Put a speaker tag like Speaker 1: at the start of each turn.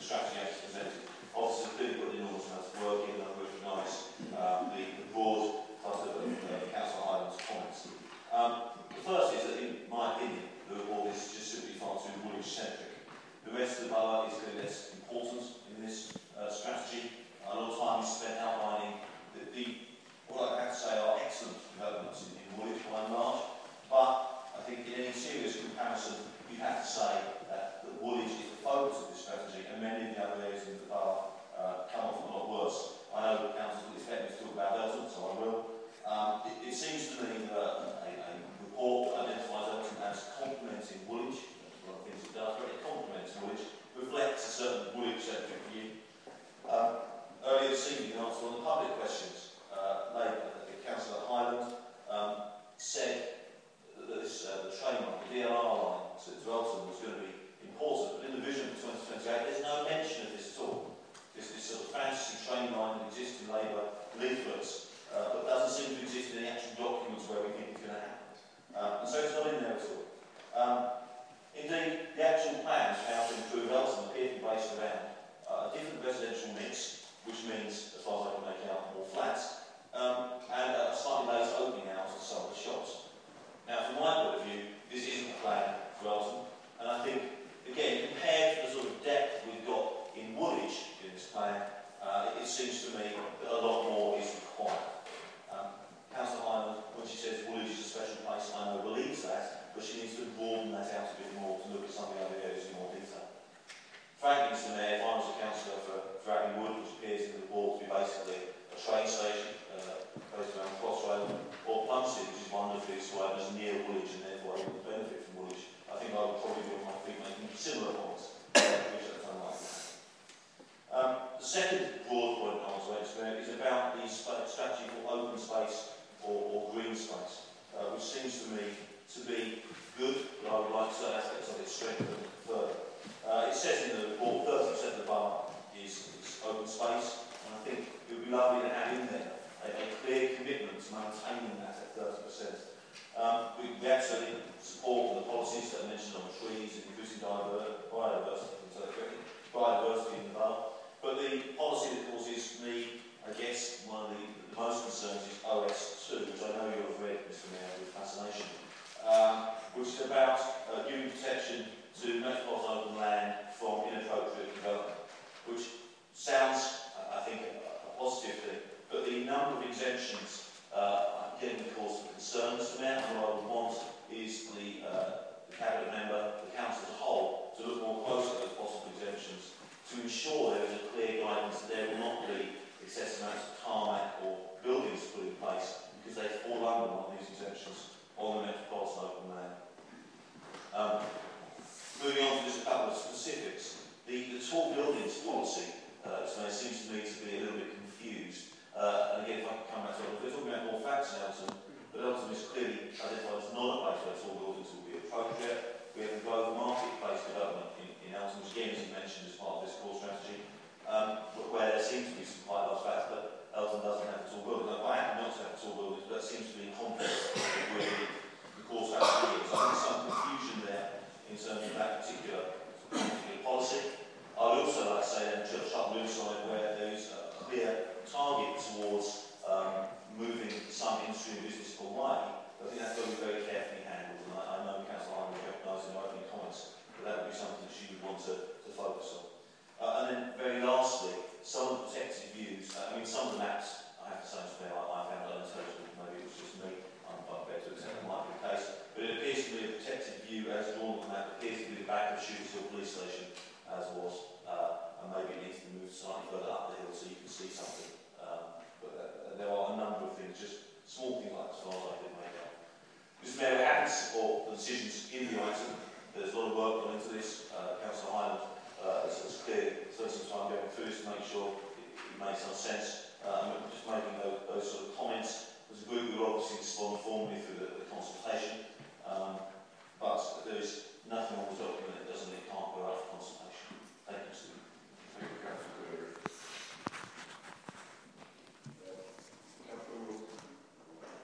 Speaker 1: strategy as presented. Officers have clearly put an enormous amount of work in, and I recognise the broad cut of Councillor Hyland's comments. The first is that, in my opinion, the report is just simply far too Woolwich-centric. The rest of the borough is clearly less important in this strategy. A lot of time is spent outlining what I have to say are excellent developments in Woolwich by and large, but I think in any serious comparison, you have to say that Woolwich is the focus of this strategy, and many of the other areas in the borough come off a lot worse. I know that councils will expect me to talk about Elton, so I will. It seems to me that a report that identifies Elton as complementing Woolwich, one of the things it does, but it complements Woolwich, reflects a certain Woolwich-centric view. Earlier this evening, in answer to one of the public questions, Councillor Hyland said that this, the train line, the DLR line to Elton was going to be important, but in the vision for 2028, there's no mention of this at all. This sort of fantasy train line that exists in Labour leaflets, but doesn't seem to exist in the actual documents where we think it's going to happen. And so it's not in there at all. Indeed, the actual plans for how to improve Elton appear to be based around a different residential mix, which means, as far as I can make out, more flats, and a slightly later opening hours of some of the shops. Now, from my point of view, this isn't a plan for Elton, and I think, again, compared to the sort of depth we've got in Woolwich in this plan, it seems to me that a lot more is required. Councillor Hyland, when she says Woolwich is a special place, I know believes that, but she needs to broaden that out a bit more to look at some of the other areas in more detail. Frankly, Mr Mayor, if I was a councillor for Abbey Wood, which appears in the report to be basically a train station based around Crossrail, or Plumstead, which is wonderfully described as near Woolwich and therefore able to benefit from Woolwich, I think I would probably be on my feet making similar points, which that's unlikely. The second broad point I want to make is about the strategy for open space or green space, which seems to me to be good, but I would like certain aspects of it strengthened further. It says in the report 30% of the borough is open space, and I think it would be lovely to have in there a clear commitment to maintaining that at 30%. We absolutely support the policies that are mentioned on trees and increasing biodiversity in the borough, but the policy that causes me, I guess, one of the most concerns is OS2, which I know you have read, Mr Mayor, with fascination, which is about giving protection to metropolitan open land from inappropriate development, which sounds, I think, a positive thing, but the number of exemptions getting cause for concern, Mr Mayor, and what I would want is the Cabinet member, the Council as a whole, to look more closely at those possible exemptions to ensure there is a clear guidance that there will not be excessive amounts of tarmac or buildings put in place because they fall under one of these exemptions on the metropolitan open land. Moving on to just a couple of specifics. The tall buildings policy seems to me to be a little bit confused. And again, if I can come back to it, we're talking about more facts in Elton, but Elton is clearly identified as not a place where tall buildings will be appropriate. We have the Grove Marketplace development in Elton, which again isn't mentioned as part of this core strategy, where there seems to be some quite large facts, but Elton doesn't have a tall building. Now, I happen not to have tall buildings, but that seems to be in conflict with the core strategy. So I think there's some confusion there in terms of that particular policy. I would also like to say that in Church Up Riverside, where there is a clear target towards moving some industry and business away, I think that's got to be very carefully handled. And I know Councillor Hyland recognised in her opening comments that that would be something that she would want to focus on. And then, very lastly, some of the protected views. Some of the maps, I have to say, I found unintelligible. Maybe it was just me. I'm better to accept that might be the case. But it appears to be a protected view as drawn on the map. It appears to be the back of Shoots Hill Police Station, as was. And maybe it needs to be moved slightly further up the hill so you can see something. But there are a number of things, just small things like as far as I can make out. Mr Mayor, we're happy to support the decisions in the item. There's a lot of work gone into this. Councillor Hyland has clearly spent some time going through this to make sure it makes some sense. And just making those sort of comments. As a group, we will obviously respond formally